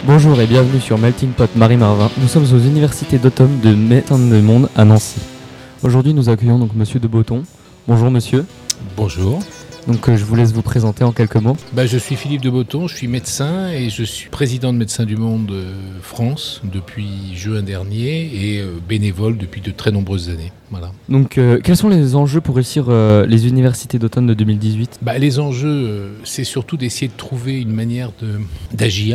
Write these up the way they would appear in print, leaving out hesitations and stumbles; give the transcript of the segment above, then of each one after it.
Bonjour et bienvenue sur Melting Pot Marie-Marvin. Nous sommes aux universités d'automne de Médecins du Monde à Nancy. Aujourd'hui, nous accueillons donc Monsieur de Botton. Bonjour monsieur. Bonjour. Donc je vous laisse vous présenter en quelques mots. Je suis Philippe de Botton, je suis médecin et je suis président de Médecins du Monde France depuis juin dernier et bénévole depuis de très nombreuses années. Voilà. Donc quels sont les enjeux pour réussir les universités d'automne de 2018 ? Les enjeux, c'est surtout d'essayer de trouver une manière d'agir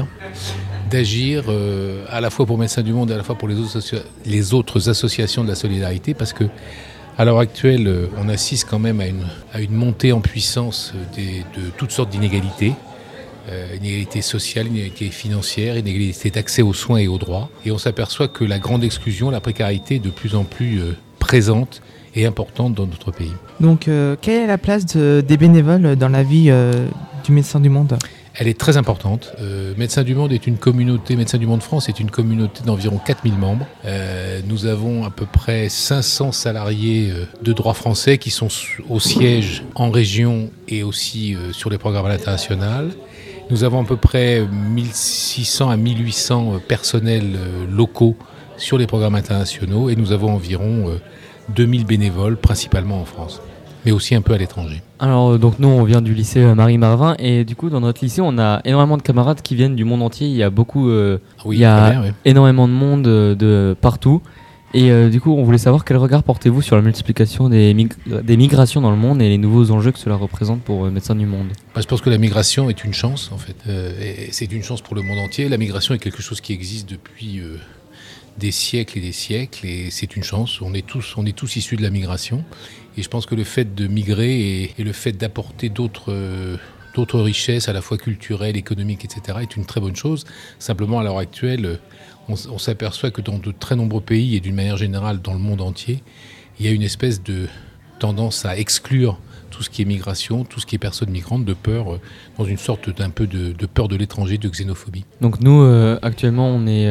à la fois pour Médecins du Monde et à la fois pour les autres associations de la solidarité, parce que à l'heure actuelle, on assiste quand même à une montée en puissance de toutes sortes d'inégalités. Inégalités sociales, inégalités financières, inégalités d'accès aux soins et aux droits. Et on s'aperçoit que la grande exclusion, la précarité est de plus en plus présente et importante dans notre pays. Donc, quelle est la place des bénévoles dans la vie du Médecin du Monde ? Elle est très importante. Médecins du Monde est une communauté, Médecins du Monde France est une communauté d'environ 4000 membres. Nous avons à peu près 500 salariés de droit français qui sont au siège en région et aussi sur les programmes internationaux. Nous avons à peu près 1600 à 1800 personnels locaux sur les programmes internationaux et nous avons environ 2000 bénévoles, principalement en France, mais aussi un peu à l'étranger. Alors donc nous on vient du lycée Marie-Marvin et du coup dans notre lycée on a énormément de camarades qui viennent du monde entier. Il y a beaucoup, énormément de monde de partout. Et du coup on voulait savoir quel regard portez-vous sur la multiplication des migrations dans le monde et les nouveaux enjeux que cela représente pour Médecins du Monde. Je pense que la migration est une chance en fait. Et c'est une chance pour le monde entier. La migration est quelque chose qui existe depuis des siècles et c'est une chance. On est tous issus de la migration. Et je pense que le fait de migrer et le fait d'apporter d'autres richesses, à la fois culturelles, économiques, etc., est une très bonne chose. Simplement, à l'heure actuelle, on s'aperçoit que dans de très nombreux pays et d'une manière générale dans le monde entier, il y a une espèce de tendance à exclure tout ce qui est migration, tout ce qui est personnes migrantes, de peur, dans une sorte d'un peu de peur de l'étranger, de xénophobie. Donc nous, actuellement, on est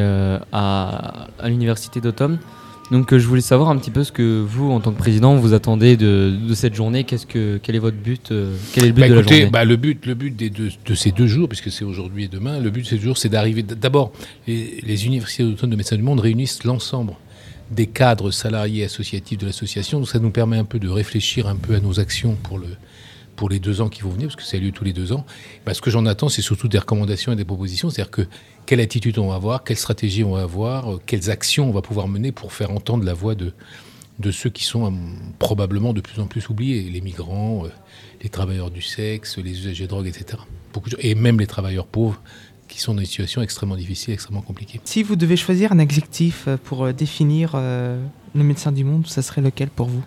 à l'université d'automne. Donc je voulais savoir un petit peu ce que vous, en tant que président, vous attendez de cette journée. Quel est votre but Quel est le but de la journée ? Le but de ces 2 jours, puisque c'est aujourd'hui et demain, le but de ces 2 jours, c'est d'arriver... D'abord, les universités d'automne de Médecins du Monde réunissent l'ensemble des cadres salariés associatifs de l'association. Donc ça nous permet un peu de réfléchir un peu à nos actions pour les 2 ans qui vont venir, parce que ça a lieu tous les 2 ans. Ce que j'en attends, c'est surtout des recommandations et des propositions. C'est-à-dire que quelle attitude on va avoir, quelle stratégie on va avoir, quelles actions on va pouvoir mener pour faire entendre la voix de ceux qui sont probablement de plus en plus oubliés. Les migrants, les travailleurs du sexe, les usagers de drogue, etc. Et même les travailleurs pauvres qui sont dans des situations extrêmement difficiles, extrêmement compliquées. Si vous devez choisir un adjectif pour définir le Médecin du Monde, ça serait lequel pour vous ?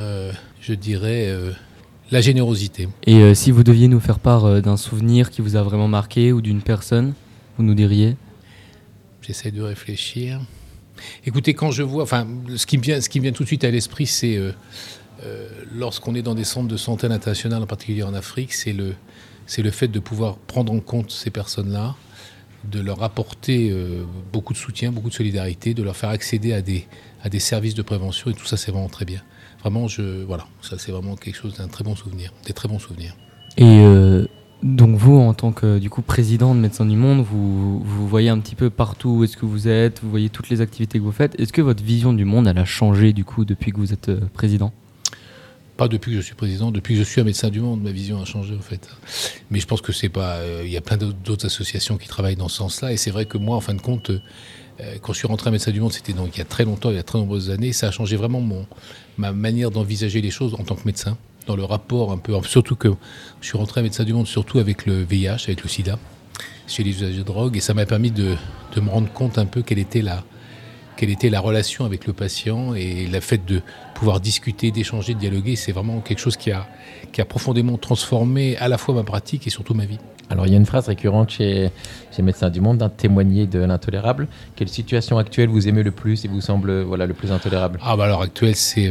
Je dirais... la générosité. Et si vous deviez nous faire part d'un souvenir qui vous a vraiment marqué ou d'une personne, vous nous diriez ? J'essaie de réfléchir. Écoutez, quand je vois... ce qui me vient tout de suite à l'esprit, c'est lorsqu'on est dans des centres de santé internationales, en particulier en Afrique, c'est le fait de pouvoir prendre en compte ces personnes-là, de leur apporter beaucoup de soutien, beaucoup de solidarité, de leur faire accéder à des services de prévention, et tout ça, c'est vraiment très bien. Vraiment, ça c'est vraiment quelque chose d'un très bon souvenir, des très bons souvenirs. Et donc vous, en tant que président de Médecins du Monde, vous voyez un petit peu partout où est-ce que vous êtes, vous voyez toutes les activités que vous faites. Est-ce que votre vision du monde, elle a changé depuis que vous êtes président ? Pas depuis que je suis président, depuis que je suis un Médecin du Monde, ma vision a changé en fait. Mais je pense que c'est pas... Il y a plein d'autres associations qui travaillent dans ce sens-là, et c'est vrai que moi, en fin de compte... Quand je suis rentré à Médecins du Monde, c'était donc il y a très longtemps, il y a très nombreuses années, ça a changé vraiment ma manière d'envisager les choses en tant que médecin, dans le rapport un peu, surtout que je suis rentré à Médecins du Monde surtout avec le VIH, avec le sida, chez les usagers de drogue, et ça m'a permis de me rendre compte un peu quelle était la relation avec le patient, et le fait de pouvoir discuter, d'échanger, de dialoguer, c'est vraiment quelque chose qui a profondément transformé à la fois ma pratique et surtout ma vie. Alors il y a une phrase récurrente chez Médecins du Monde, témoigner de l'intolérable. Quelle situation actuelle vous aimez le plus et vous semble le plus intolérable ? À l'heure actuelle, c'est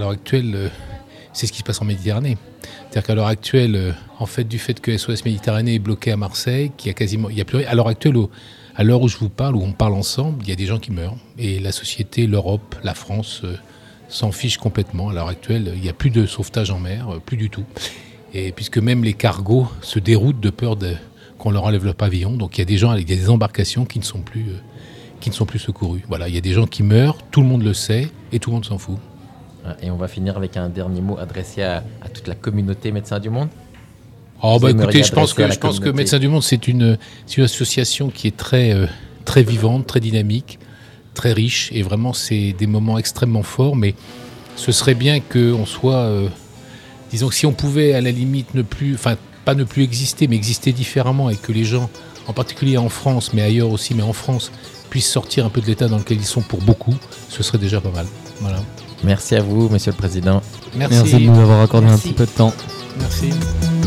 ce qui se passe en Méditerranée. C'est-à-dire qu'à l'heure actuelle, en fait, du fait que SOS Méditerranée est bloqué à Marseille, il y a plus rien. À l'heure actuelle, à l'heure où je vous parle, où on parle ensemble, il y a des gens qui meurent. Et la société, l'Europe, la France s'en fiche complètement. À l'heure actuelle, il n'y a plus de sauvetage en mer, plus du tout. Et puisque même les cargos se déroutent de peur qu'on leur enlève le pavillon. Donc il y a des gens, il y a des embarcations qui ne sont plus secourues. Voilà, il y a des gens qui meurent, tout le monde le sait et tout le monde s'en fout. Et on va finir avec un dernier mot adressé à toute la communauté Médecins du Monde. Écoutez, je pense que Médecins du Monde, c'est une association qui est très vivante, très dynamique, très riche, et vraiment c'est des moments extrêmement forts, mais ce serait bien qu'on soit, disons que si on pouvait à la limite pas ne plus exister, mais exister différemment, et que les gens, en particulier en France, mais ailleurs aussi, mais en France, puissent sortir un peu de l'état dans lequel ils sont pour beaucoup, ce serait déjà pas mal. Voilà. Merci à vous, Monsieur le Président. Merci de nous avoir accordé un petit peu de temps. Merci.